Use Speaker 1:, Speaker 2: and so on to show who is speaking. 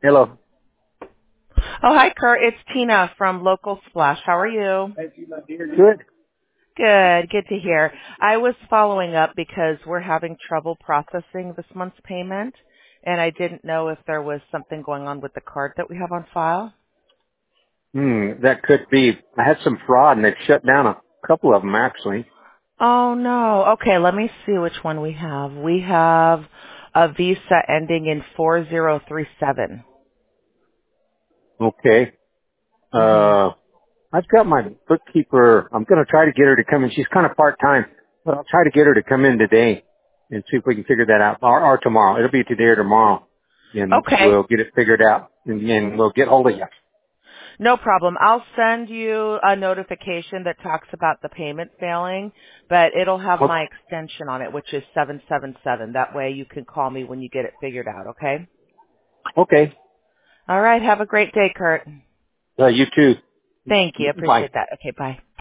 Speaker 1: Hello.
Speaker 2: Oh, hi, Kurt. It's Tina from Local Splash. How are you?
Speaker 1: Good.
Speaker 2: Good. Good to hear. I was following up because we're having trouble processing this month's payment, and I didn't know if there was something going on with the card that we have on file.
Speaker 1: That could be. I had some fraud and they've shut down a couple of them actually.
Speaker 2: Oh, no. Okay, let me see which one we have. We have a Visa ending in 4037.
Speaker 1: Okay.
Speaker 2: Mm-hmm.
Speaker 1: I've got my bookkeeper. I'm going to try to get her to come in. She's kind of part-time, but I'll try to get her to come in today and see if we can figure that out. Or tomorrow. It'll be today or tomorrow. And
Speaker 2: Okay.
Speaker 1: we'll get it figured out and we'll get hold of you.
Speaker 2: No problem. I'll send you a notification that talks about the payment failing, but it'll have
Speaker 1: O-
Speaker 2: my extension on it, which is 777. That way you can call me when you get it figured out, okay?
Speaker 1: Okay.
Speaker 2: All right. Have a great day, Kurt.
Speaker 1: You too.
Speaker 2: Thank you.
Speaker 1: Bye.
Speaker 2: Appreciate that. Okay, bye.